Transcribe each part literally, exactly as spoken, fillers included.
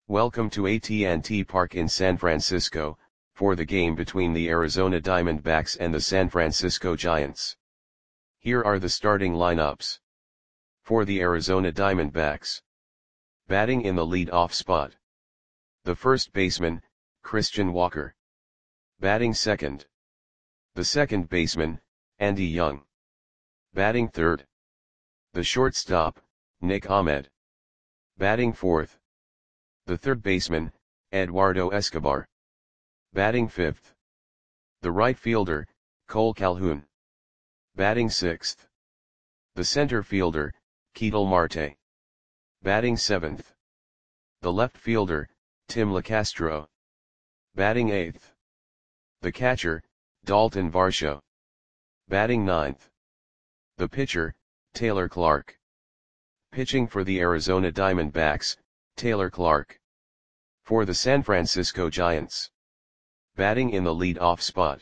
Welcome to A T and T Park in San Francisco, for the game between the Arizona Diamondbacks and the San Francisco Giants. Here are the starting lineups. For the Arizona Diamondbacks. Batting in the lead-off spot. The first baseman, Christian Walker. Batting second. The second baseman, Andy Young. Batting third. The shortstop, Nick Ahmed. Batting fourth. The third baseman, Eduardo Escobar. Batting fifth. The right fielder, Cole Calhoun. Batting sixth. The center fielder, Ketel Marte. Batting seventh. The left fielder, Tim Locastro. Batting eighth. The catcher, Dalton Varsho. Batting ninth. The pitcher, Taylor Clarke. Pitching for the Arizona Diamondbacks, Taylor Clarke. For the San Francisco Giants. Batting in the lead-off spot.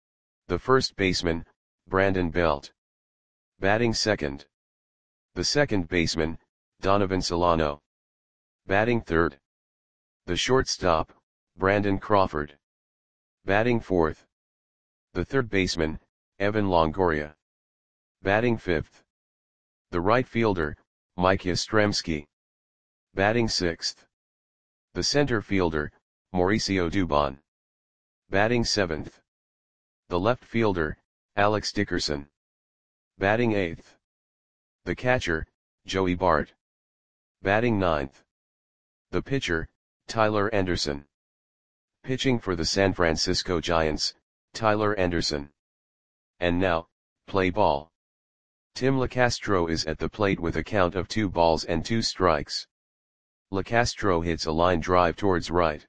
The first baseman, Brandon Belt. Batting second. The second baseman, Donovan Solano. Batting third. The shortstop, Brandon Crawford. Batting fourth. The third baseman, Evan Longoria. Batting fifth. The right fielder, Mike Yastrzemski. Batting sixth. The center fielder, Mauricio Dubon. Batting seventh. The left fielder, Alex Dickerson. Batting eighth. The catcher, Joey Bart. Batting ninth. The pitcher, Tyler Anderson. Pitching for the San Francisco Giants, Tyler Anderson. And now, play ball. Tim Locastro is at the plate with a count of two balls and two strikes. Locastro hits a line drive towards right.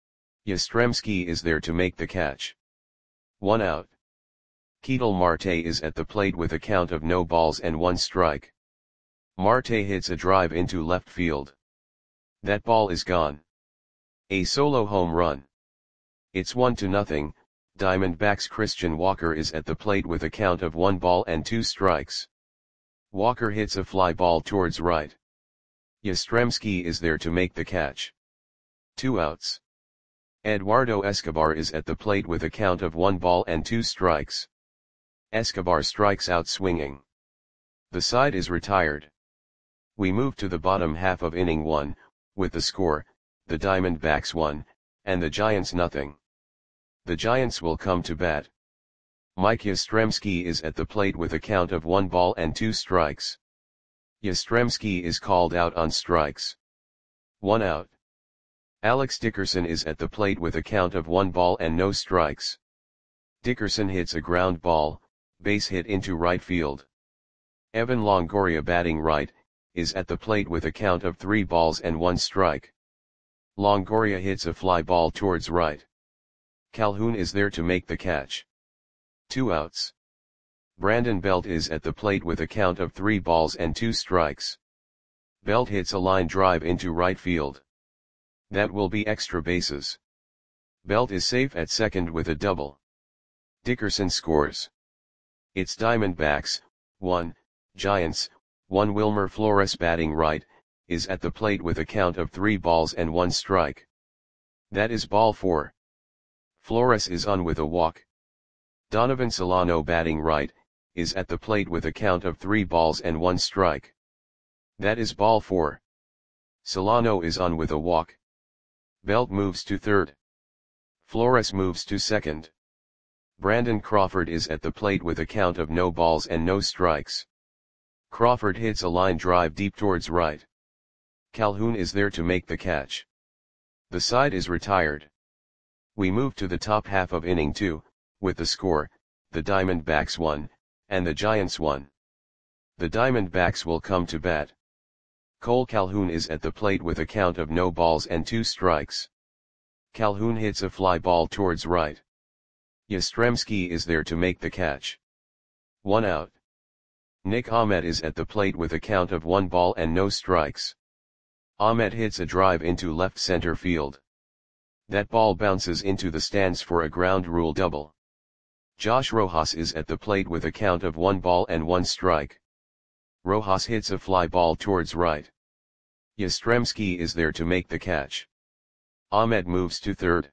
Yastrzemski is there to make the catch. One out. Ketel Marte is at the plate with a count of no balls and one strike. Marte hits a drive into left field. That ball is gone. A solo home run. It's one to nothing. Diamondbacks' Christian Walker is at the plate with a count of one ball and two strikes. Walker hits a fly ball towards right. Yastrzemski is there to make the catch. Two outs. Eduardo Escobar is at the plate with a count of one ball and two strikes. Escobar strikes out swinging. The side is retired. We move to the bottom half of inning one, with the score, the Diamondbacks one, and the Giants nothing. The Giants will come to bat. Mike Yastrzemski is at the plate with a count of one ball and two strikes. Yastrzemski is called out on strikes. One out. Alex Dickerson is at the plate with a count of one ball and no strikes. Dickerson hits a ground ball, base hit into right field. Evan Longoria, batting right, is at the plate with a count of three balls and one strike. Longoria hits a fly ball towards right. Calhoun is there to make the catch. Two outs. Brandon Belt is at the plate with a count of three balls and two strikes. Belt hits a line drive into right field. That will be extra bases. Belt is safe at second with a double. Dickerson scores. It's Diamondbacks, one, Giants, one. Wilmer Flores, batting right, is at the plate with a count of three balls and one strike. That is ball four. Flores is on with a walk. Donovan Solano, batting right, is at the plate with a count of three balls and one strike. That is ball four. Solano is on with a walk. Belt moves to third. Flores moves to second. Brandon Crawford is at the plate with a count of no balls and no strikes. Crawford hits a line drive deep towards right. Calhoun is there to make the catch. The side is retired. We move to the top half of inning two, with the score, the Diamondbacks one, and the Giants one. The Diamondbacks will come to bat. Cole Calhoun is at the plate with a count of no balls and two strikes. Calhoun hits a fly ball towards right. Yastrzemski is there to make the catch. One out. Nick Ahmed is at the plate with a count of one ball and no strikes. Ahmed hits a drive into left center field. That ball bounces into the stands for a ground rule double. Josh Rojas is at the plate with a count of one ball and one strike. Rojas hits a fly ball towards right. Yastrzemski is there to make the catch. Ahmed moves to third.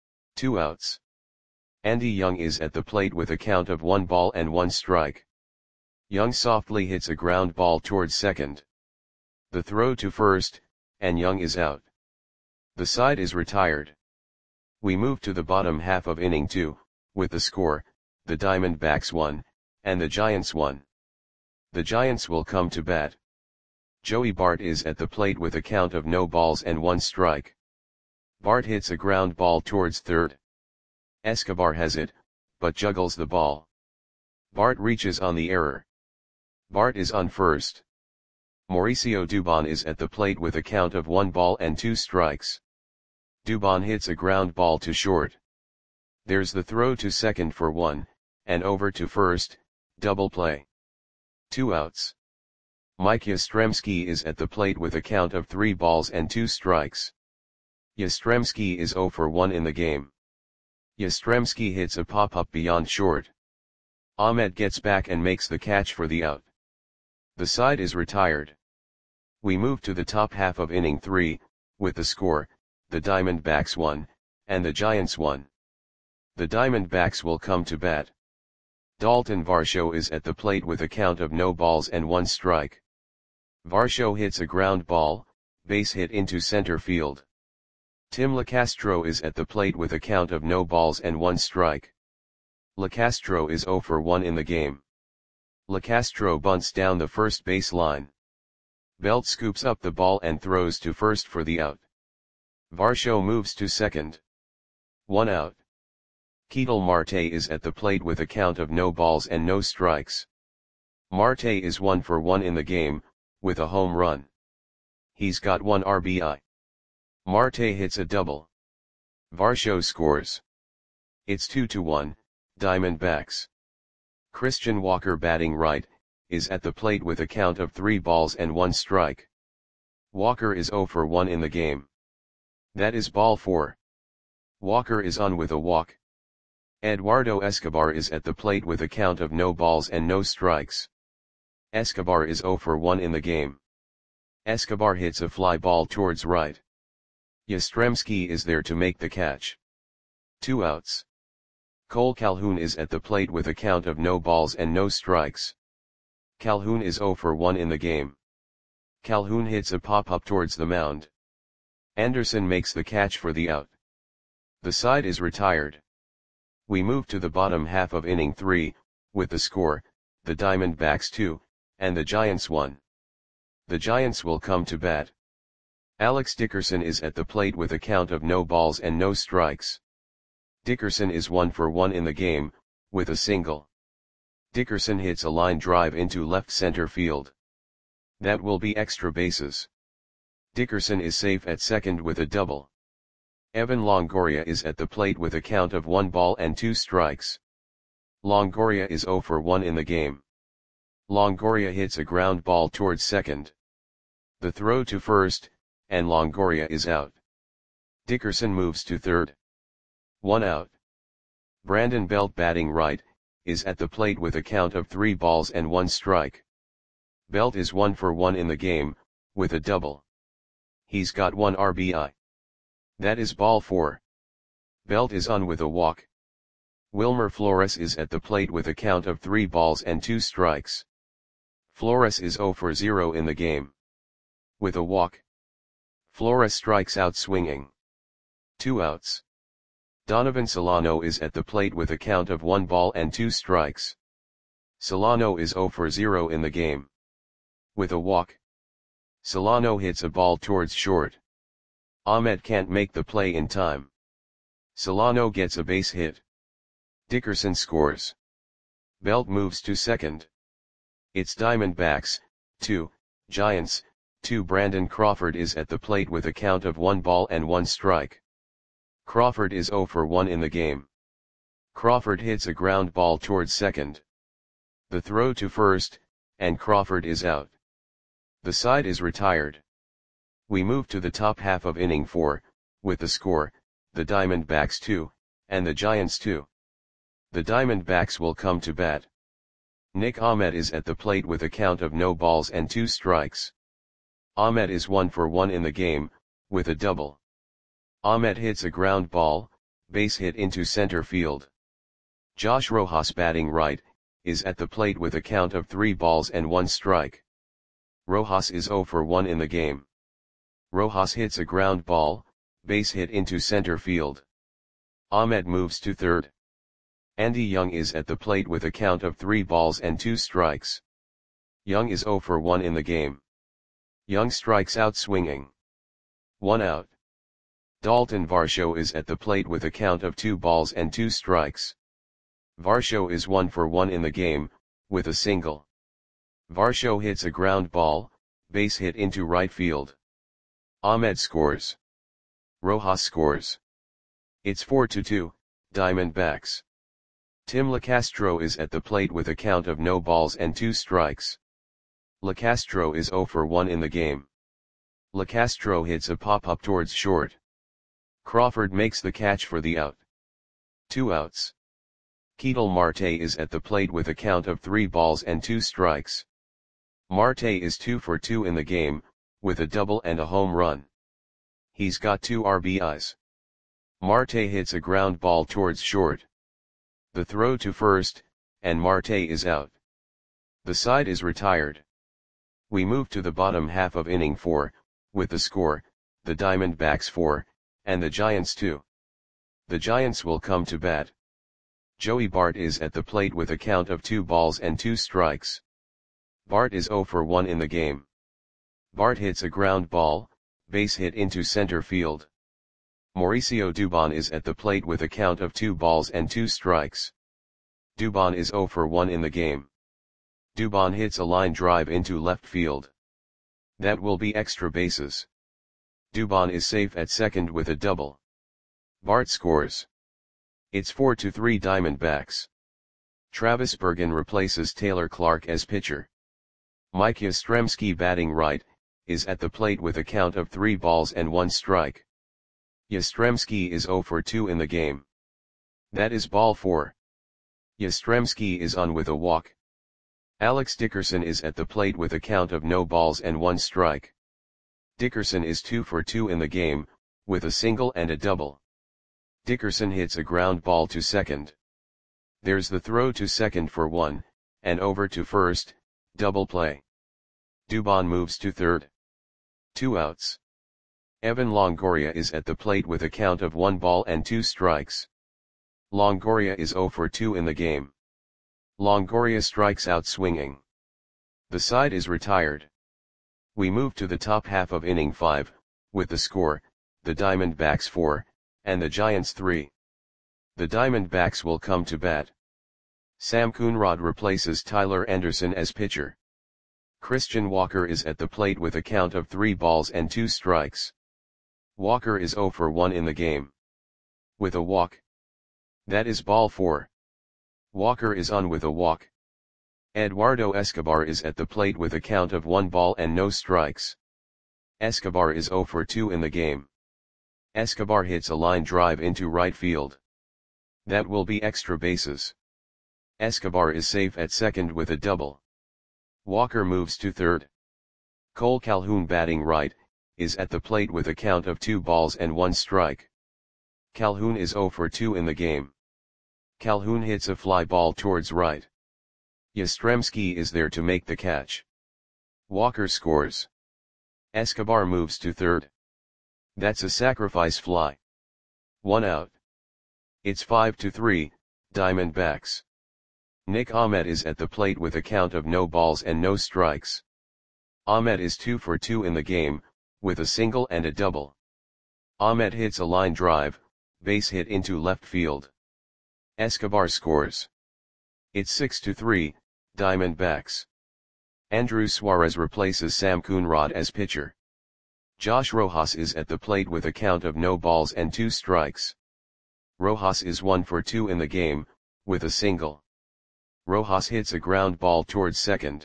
Two outs. Andy Young is at the plate with a count of one ball and one strike. Young softly hits a ground ball towards second. The throw to first, and Young is out. The side is retired. We move to the bottom half of inning two, with the score, the Diamondbacks won, and the Giants won. The Giants will come to bat. Joey Bart is at the plate with a count of no balls and one strike. Bart hits a ground ball towards third. Escobar has it, but juggles the ball. Bart reaches on the error. Bart is on first. Mauricio Dubon is at the plate with a count of one ball and two strikes. Dubon hits a ground ball to short. There's the throw to second for one, and over to first, double play. Two outs. Mike Yastrzemski is at the plate with a count of three balls and two strikes. Yastrzemski is zero for one in the game. Yastrzemski hits a pop-up beyond short. Ahmed gets back and makes the catch for the out. The side is retired. We move to the top half of inning three, with the score, the Diamondbacks won, and the Giants won. The Diamondbacks will come to bat. Dalton Varsho is at the plate with a count of no balls and one strike. Varsho hits a ground ball, base hit into center field. Tim Lacastro is at the plate with a count of no balls and one strike. Lacastro is zero for one in the game. Lacastro bunts down the first base line. Belt scoops up the ball and throws to first for the out. Varsho moves to second. One out. Ketel Marte is at the plate with a count of no balls and no strikes. Marte is one for one in the game, with a home run. He's got one R B I. Marte hits a double. Varsho scores. It's two to one, Diamondbacks. Christian Walker, batting right, is at the plate with a count of three balls and one strike. Walker is zero for one in the game. That is ball four. Walker is on with a walk. Eduardo Escobar is at the plate with a count of no balls and no strikes. Escobar is zero for one in the game. Escobar hits a fly ball towards right. Yastrzemski is there to make the catch. Two outs. Cole Calhoun is at the plate with a count of no balls and no strikes. Calhoun is zero for one in the game. Calhoun hits a pop-up towards the mound. Anderson makes the catch for the out. The side is retired. We move to the bottom half of inning three, with the score, the Diamondbacks two, and the Giants one. The Giants will come to bat. Alex Dickerson is at the plate with a count of no balls and no strikes. Dickerson is one for one in the game, with a single. Dickerson hits a line drive into left center field. That will be extra bases. Dickerson is safe at second with a double. Evan Longoria is at the plate with a count of one ball and two strikes. Longoria is zero for one in the game. Longoria hits a ground ball towards second. The throw to first, and Longoria is out. Dickerson moves to third. One out. Brandon Belt, batting right, is at the plate with a count of three balls and one strike. Belt is one for one in the game, with a double. He's got one R B I. That is ball four. Belt is on with a walk. Wilmer Flores is at the plate with a count of three balls and two strikes. Flores is zero for zero in the game. With a walk. Flores strikes out swinging. Two outs. Donovan Solano is at the plate with a count of one ball and two strikes. Solano is zero for zero in the game. With a walk. Solano hits a ball towards short. Ahmed can't make the play in time. Solano gets a base hit. Dickerson scores. Belt moves to second. It's Diamondbacks, two, Giants, two. Brandon Crawford is at the plate with a count of one ball and one strike. Crawford is zero for one in the game. Crawford hits a ground ball towards second. The throw to first, and Crawford is out. The side is retired. We move to the top half of inning four, with the score, the Diamondbacks two, and the Giants two. The Diamondbacks will come to bat. Nick Ahmed is at the plate with a count of no balls and two strikes. Ahmed is one for one in the game, with a double. Ahmed hits a ground ball, base hit into center field. Josh Rojas batting right, is at the plate with a count of three balls and one strike. Rojas is zero for one in the game. Rojas hits a ground ball, base hit into center field. Ahmed moves to third. Andy Young is at the plate with a count of three balls and two strikes. Young is zero for one in the game. Young strikes out swinging. One out. Dalton Varsho is at the plate with a count of two balls and two strikes. Varsho is one for one in the game, with a single. Varsho hits a ground ball, base hit into right field. Ahmed scores. Rojas scores. It's four to two, Diamondbacks. Tim Lacastro is at the plate with a count of no balls and two strikes. Lacastro is zero for one in the game. Lacastro hits a pop-up towards short. Crawford makes the catch for the out. Two outs. Ketel Marte is at the plate with a count of three balls and two strikes. Marte is two for two in the game, with a double and a home run. He's got two R B Is. Marte hits a ground ball towards short. The throw to first, and Marte is out. The side is retired. We move to the bottom half of inning four, with the score, the Diamondbacks four, and the Giants two. The Giants will come to bat. Joey Bart is at the plate with a count of two balls and two strikes. Bart is zero for one in the game. Bart hits a ground ball, base hit into center field. Mauricio Dubon is at the plate with a count of two balls and two strikes. Dubon is zero for one in the game. Dubon hits a line drive into left field. That will be extra bases. Dubon is safe at second with a double. Bart scores. It's four to three Diamondbacks. Travis Bergen replaces Taylor Clark as pitcher. Mike Yastrzemski batting right, is at the plate with a count of three balls and one strike. Yastrzemski is zero for two in the game. That is ball four. Yastrzemski is on with a walk. Alex Dickerson is at the plate with a count of no balls and one strike. Dickerson is two for two in the game, with a single and a double. Dickerson hits a ground ball to second. There's the throw to second for one, and over to first, double play. Dubon moves to third. Two outs. Evan Longoria is at the plate with a count of one ball and two strikes. Longoria is zero for two in the game. Longoria strikes out swinging. The side is retired. We move to the top half of inning five, with the score, the Diamondbacks four, and the Giants three. The Diamondbacks will come to bat. Sam Coonrod replaces Tyler Anderson as pitcher. Christian Walker is at the plate with a count of three balls and two strikes. Walker is zero for one in the game. With a walk. That is ball four. Walker is on with a walk. Eduardo Escobar is at the plate with a count of one ball and no strikes. Escobar is zero for two in the game. Escobar hits a line drive into right field. That will be extra bases. Escobar is safe at second with a double. Walker moves to third. Cole Calhoun batting right, is at the plate with a count of two balls and one strike. Calhoun is zero for two in the game. Calhoun hits a fly ball towards right. Yastrzemski is there to make the catch. Walker scores. Escobar moves to third. That's a sacrifice fly. One out. It's five to three, Diamondbacks. Nick Ahmed is at the plate with a count of no balls and no strikes. Ahmed is two for two in the game, with a single and a double. Ahmed hits a line drive, base hit into left field. Escobar scores. It's six to three, Diamondbacks. Andrew Suarez replaces Sam Coonrod as pitcher. Josh Rojas is at the plate with a count of no balls and two strikes. Rojas is one for two in the game, with a single. Rojas hits a ground ball towards second.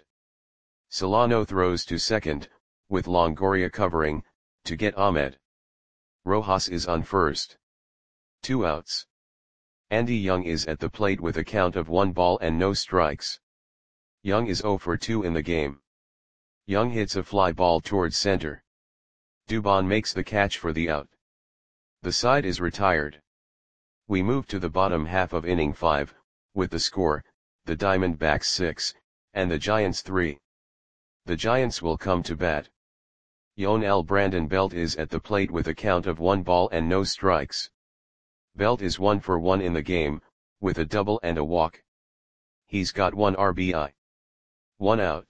Solano throws to second, with Longoria covering, to get Ahmed. Rojas is on first. Two outs. Andy Young is at the plate with a count of one ball and no strikes. Young is zero for two in the game. Young hits a fly ball towards center. Dubon makes the catch for the out. The side is retired. We move to the bottom half of inning five, with the score, the Diamondbacks six, and the Giants three. The Giants will come to bat. Yonel Brandon Belt is at the plate with a count of one ball and no strikes. Belt is one for one in the game, with a double and a walk. He's got one R B I. One out.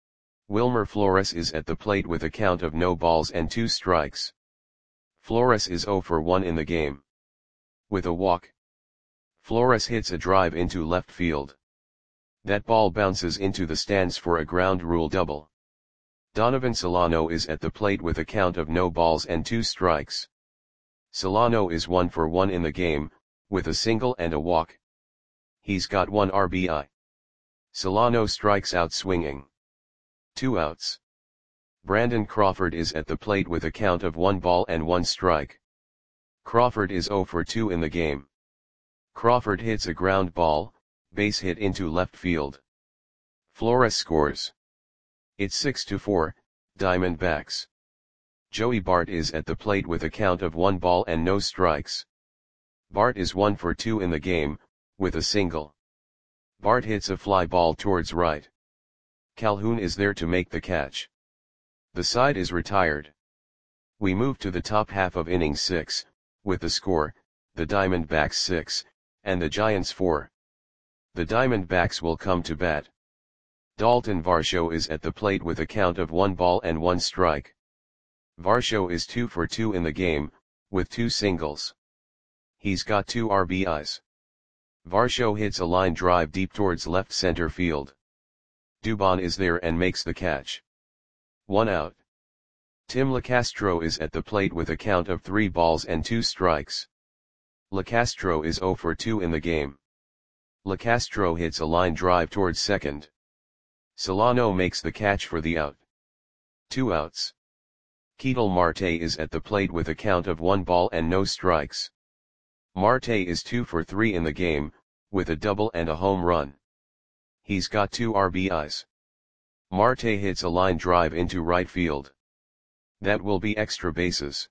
Wilmer Flores is at the plate with a count of no balls and two strikes. Flores is zero for one in the game. With a walk. Flores hits a drive into left field. That ball bounces into the stands for a ground rule double. Donovan Solano is at the plate with a count of no balls and two strikes. Solano is one for one in the game, with a single and a walk. He's got one R B I. Solano strikes out swinging. Two outs. Brandon Crawford is at the plate with a count of one ball and one strike. Crawford is zero for two in the game. Crawford hits a ground ball, base hit into left field. Flores scores. It's six to four, Diamondbacks. Joey Bart is at the plate with a count of one ball and no strikes. Bart is one for two in the game, with a single. Bart hits a fly ball towards right. Calhoun is there to make the catch. The side is retired. We move to the top half of inning six, with the score, the Diamondbacks six, and the Giants four. The Diamondbacks will come to bat. Dalton Varsho is at the plate with a count of one ball and one strike. Varsho is two for two in the game, with two singles. He's got two R B Is. Varsho hits a line drive deep towards left center field. Dubon is there and makes the catch. One out. Tim Lacastro is at the plate with a count of three balls and two strikes. Lacastro is zero for two in the game. Lacastro hits a line drive towards second. Solano makes the catch for the out. Two outs. Ketel Marte is at the plate with a count of one ball and no strikes. Marte is two for three in the game, with a double and a home run. He's got two R B Is. Marte hits a line drive into right field. That will be extra bases.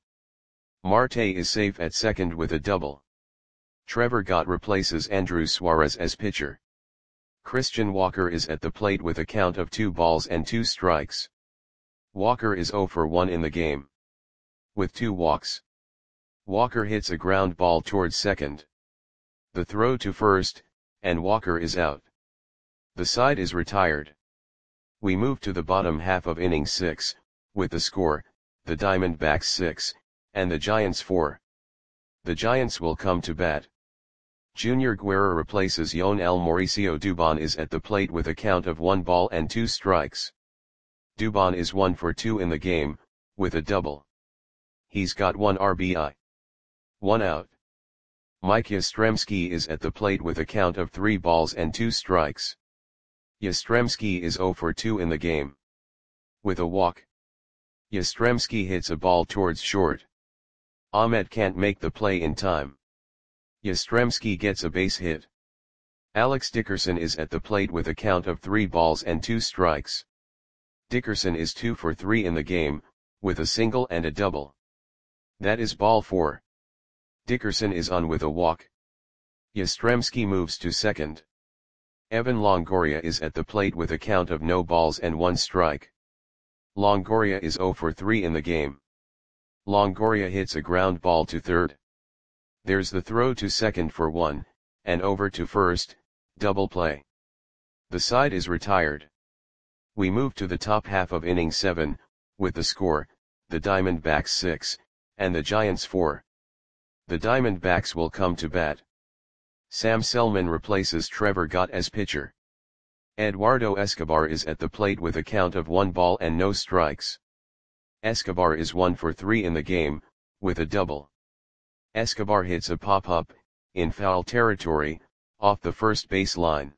Marte is safe at second with a double. Trevor Gott replaces Andrew Suarez as pitcher. Christian Walker is at the plate with a count of two balls and two strikes. Walker is zero for one in the game. With two walks. Walker hits a ground ball towards second. The throw to first, and Walker is out. The side is retired. We move to the bottom half of inning six, with the score, the Diamondbacks six, and the Giants four. The Giants will come to bat. Junior Guerra replaces Yonel Mauricio. Dubon is at the plate with a count of one ball and two strikes. Dubon is one for two in the game, with a double. He's got one R B I. One out. Mike Yastrzemski is at the plate with a count of three balls and two strikes. Yastrzemski is zero for two in the game. With a walk. Yastrzemski hits a ball towards short. Ahmed can't make the play in time. Yastrzemski gets a base hit. Alex Dickerson is at the plate with a count of three balls and two strikes. Dickerson is two for three in the game, with a single and a double. That is ball four. Dickerson is on with a walk. Yastrzemski moves to second. Evan Longoria is at the plate with a count of no balls and one strike. Longoria is zero for three in the game. Longoria hits a ground ball to third. There's the throw to second for one, and over to first, double play. The side is retired. We move to the top half of inning seven, with the score, the Diamondbacks six, and the Giants four. The Diamondbacks will come to bat. Sam Selman replaces Trevor Gott as pitcher. Eduardo Escobar is at the plate with a count of one ball and no strikes. Escobar is one for three in the game, with a double. Escobar hits a pop-up, in foul territory, off the first base line.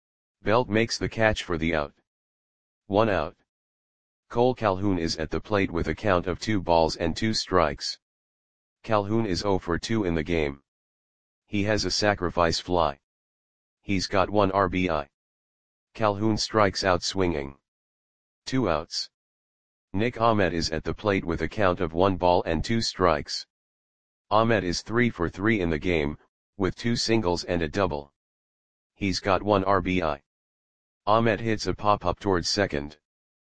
Belt makes the catch for the out. One out. Cole Calhoun is at the plate with a count of two balls and two strikes. Calhoun is zero for two in the game. He has a sacrifice fly. He's got one R B I. Calhoun strikes out swinging. Two outs. Nick Ahmed is at the plate with a count of one ball and two strikes. Ahmed is three for three in the game, with two singles and a double. He's got one R B I. Ahmed hits a pop-up towards second.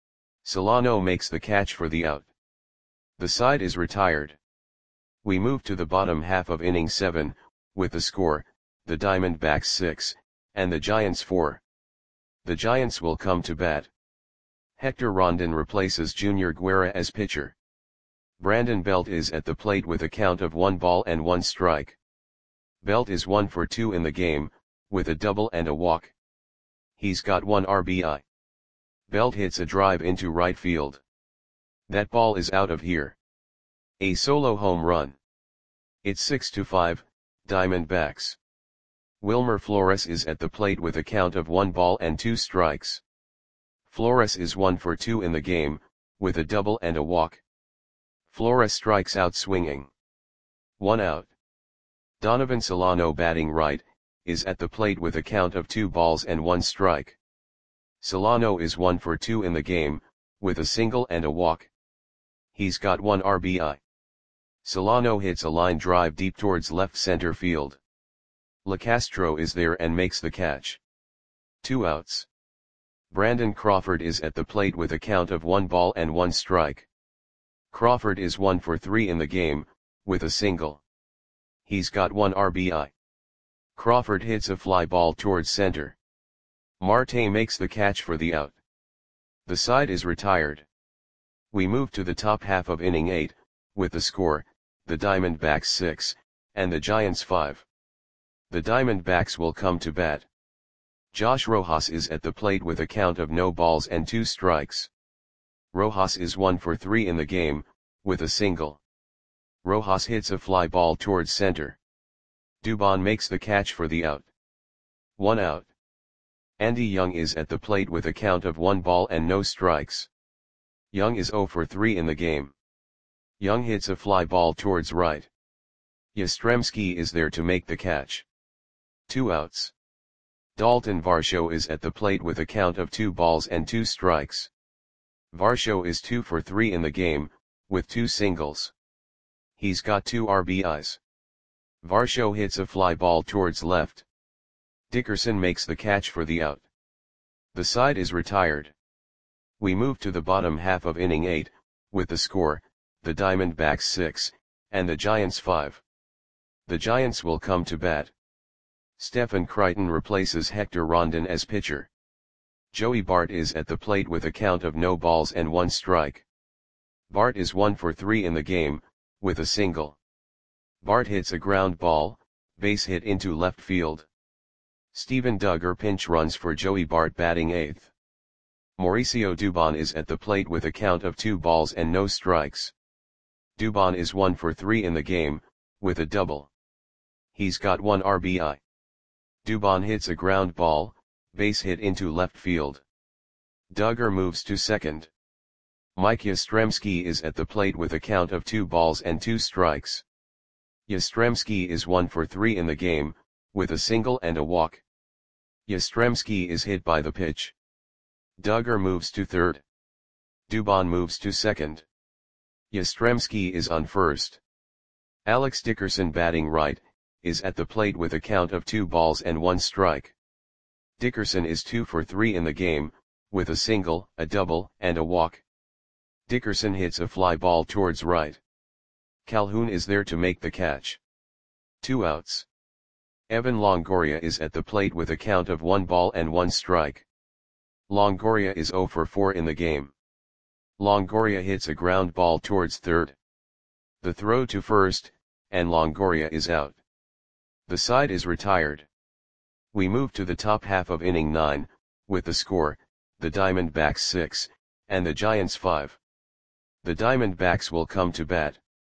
Solano makes the catch for the out. The side is retired. We move to the bottom half of inning seven, with the score, the Diamondbacks six, and the Giants four. The Giants will come to bat. Hector Rondon replaces Junior Guerra as pitcher. Brandon Belt is at the plate with a count of one ball and one strike. Belt is one for two in the game, with a double and a walk. He's got one R B I. Belt hits a drive into right field. That ball is out of here. A solo home run. It's six to five, Diamondbacks. Wilmer Flores is at the plate with a count of one ball and two strikes. Flores is one for two in the game, with a double and a walk. Flores strikes out swinging. One out. Donovan Solano, batting right, is at the plate with a count of two balls and one strike. Solano is one for two in the game, with a single and a walk. He's got one R B I. Solano hits a line drive deep towards left center field. LeCastro is there and makes the catch. Two outs. Brandon Crawford is at the plate with a count of one ball and one strike. Crawford is one for three in the game, with a single. He's got one R B I. Crawford hits a fly ball towards center. Marte makes the catch for the out. The side is retired. We move to the top half of inning eight, with the score, the Diamondbacks six, and the Giants five. The Diamondbacks will come to bat. Josh Rojas is at the plate with a count of no balls and two strikes. Rojas is one for three in the game, with a single. Rojas hits a fly ball towards center. Dubon makes the catch for the out. One out. Andy Young is at the plate with a count of one ball and no strikes. Young is zero for three in the game. Young hits a fly ball towards right. Yastrzemski is there to make the catch. Two outs. Dalton Varsho is at the plate with a count of two balls and two strikes. Varsho is two for three in the game, with two singles. He's got two R B Is. Varsho hits a fly ball towards left. Dickerson makes the catch for the out. The side is retired. We move to the bottom half of inning eight, with the score, the Diamondbacks six, and the Giants five. The Giants will come to bat. Stephen Crichton replaces Hector Rondon as pitcher. Joey Bart is at the plate with a count of no balls and one strike. Bart is one for three in the game, with a single. Bart hits a ground ball, base hit into left field. Steven Duggar pinch runs for Joey Bart, batting eighth. Mauricio Dubon is at the plate with a count of two balls and no strikes. Dubon is one for three in the game, with a double. He's got one R B I. Dubon hits a ground ball, base hit into left field. Duggar moves to second. Mike Yastrzemski is at the plate with a count of two balls and two strikes. Yastrzemski is one for three in the game, with a single and a walk. Yastrzemski is hit by the pitch. Duggar moves to third. Dubon moves to second. Yastrzemski is on first. Alex Dickerson, batting right, is at the plate with a count of two balls and one strike. Dickerson is two for three in the game, with a single, a double, and a walk. Dickerson hits a fly ball towards right. Calhoun is there to make the catch. Two outs. Evan Longoria is at the plate with a count of one ball and one strike. Longoria is zero for four in the game. Longoria hits a ground ball towards third. The throw to first, and Longoria is out. The side is retired. We move to the top half of inning nine, with the score, the Diamondbacks six, and the Giants five. The Diamondbacks will come to bat.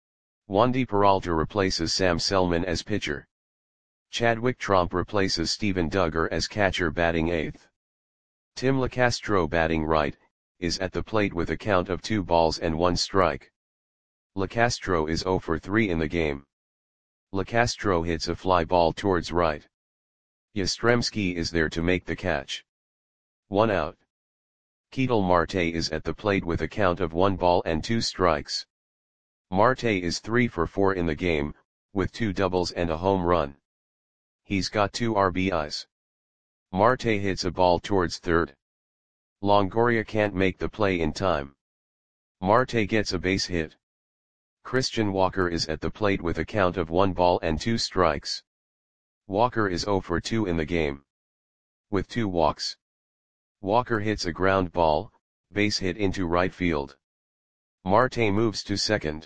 Wandy Peralta replaces Sam Selman as pitcher. Chadwick Tromp replaces Steven Duggar as catcher, batting eighth. Tim LeCastro, batting right, is at the plate with a count of two balls and one strike. LeCastro is zero for three in the game. LeCastro hits a fly ball towards right. Yastrzemski is there to make the catch. One out. Ketel Marte is at the plate with a count of one ball and two strikes. Marte is three for four in the game, with two doubles and a home run. He's got two R B Is. Marte hits a ball towards third. Longoria can't make the play in time. Marte gets a base hit. Christian Walker is at the plate with a count of one ball and two strikes. Walker is zero for two in the game, with two walks. Walker hits a ground ball, base hit into right field. Marte moves to second.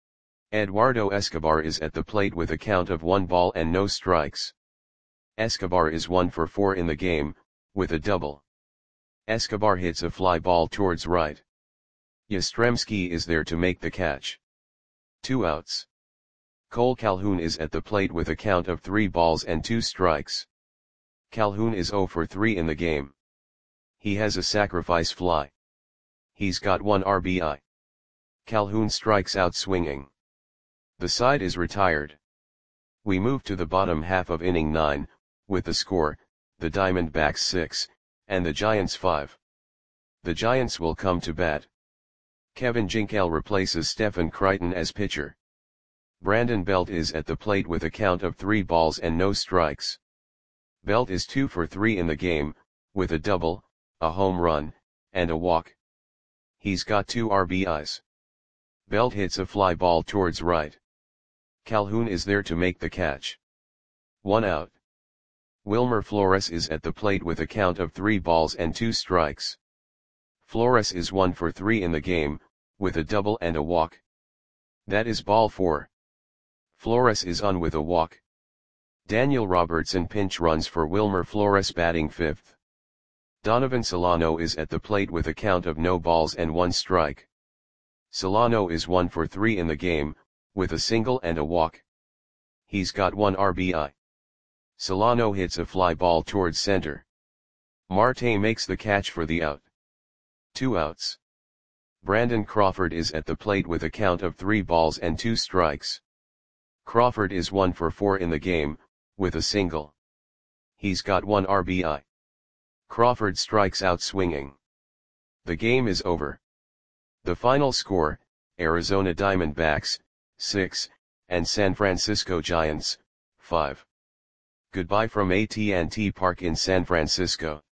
Eduardo Escobar is at the plate with a count of one ball and no strikes. Escobar is one for four in the game, with a double. Escobar hits a fly ball towards right. Yastrzemski is there to make the catch. Two outs. Cole Calhoun is at the plate with a count of three balls and two strikes. Calhoun is zero for three in the game. He has a sacrifice fly. He's got one R B I. Calhoun strikes out swinging. The side is retired. We move to the bottom half of inning nine, with the score, the Diamondbacks six, and the Giants five. The Giants will come to bat. Kevin Ginkel replaces Stephen Crichton as pitcher. Brandon Belt is at the plate with a count of three balls and no strikes. Belt is two for three in the game, with a double, a home run, and a walk. He's got two R B Is. Belt hits a fly ball towards right. Calhoun is there to make the catch. One out. Wilmer Flores is at the plate with a count of three balls and two strikes. Flores is one for three in the game, with a double and a walk. That is ball four. Flores is on with a walk. Daniel Robertson pinch runs for Wilmer Flores batting fifth. Donovan Solano is at the plate with a count of no balls and one strike. Solano is one for three in the game, with a single and a walk. He's got one R B I. Solano hits a fly ball towards center. Marte makes the catch for the out. Two outs. Brandon Crawford is at the plate with a count of three balls and two strikes. Crawford is one for four in the game, with a single. He's got one R B I. Crawford strikes out swinging. The game is over. The final score, Arizona Diamondbacks, six, and San Francisco Giants, five. Goodbye from A T and T Park in San Francisco.